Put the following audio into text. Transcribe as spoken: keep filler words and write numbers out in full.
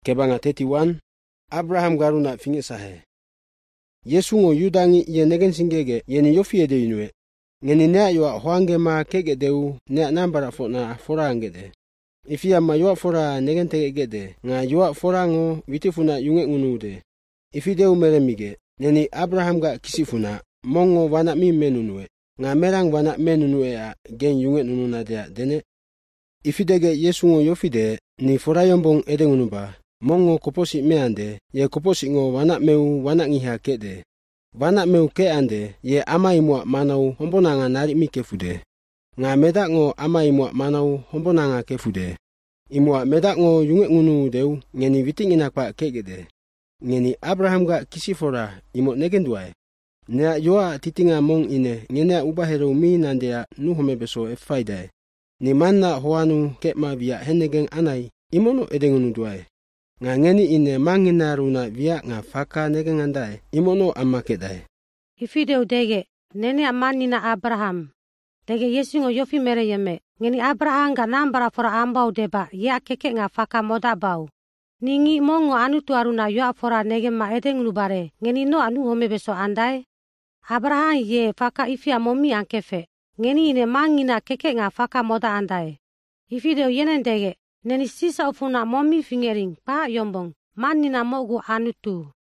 Kebanga thirty-one Abraham garuna fingi sahe. Yesu ngo yudangi ye negen singege yeni yofi ede inwe. Ngeni nea yoa hoange ma kege deu nea nambara fona fora angede. Ifia ma yoa fora negen tegegede nga yoa fora ngo witifuna yunge ngunude. Ifideu meremige neni Abraham ga kisifuna mongo wana mi menunwe. Nga merang wana menunwe ya gen yunge nununa dea dene. Ifidege Yesu ngo yofide ni fora yombong ede ngunuba. Mongo koposi meande ye koposi ngo wana meu wana ngiha kede. Wana meu ke ande ye ama imwa manau hombonanga nari mi kefude. Nga medak ngo ama imwa manau hombonanga kefude. Imwa medak ngo yunge ngunu deu ngeni witing inakpa kegede. Ngeni Abraham ga kisifora imo negenduai. Nea yoa titinga mong ine ngenea ubahero mi nandea nuhome beso e faidai. Ni manna hoanu kekma via henegen anai imono edengunu duai. Nga ngeni ine mangina runa via nga faka negen andai imono amakedai. Ifideu dege nene amanina Abraham. Dege Yesu ngo yofi mere yeme. Ngeni Abraham ga nambara fora ambau deba ya keke nga faka moda bau. Ningi mongo anu tuaruna yoa fora nege ma edengunu bare. Ngeni no anu home beso andai. Abraham ye faka ifia momi ankefe. Ngeni ine mangina keke nga faka moda andai. Ifideu yenen dege. Neni sisa ufuna momi fingering pa yombong manina mogu anu tu.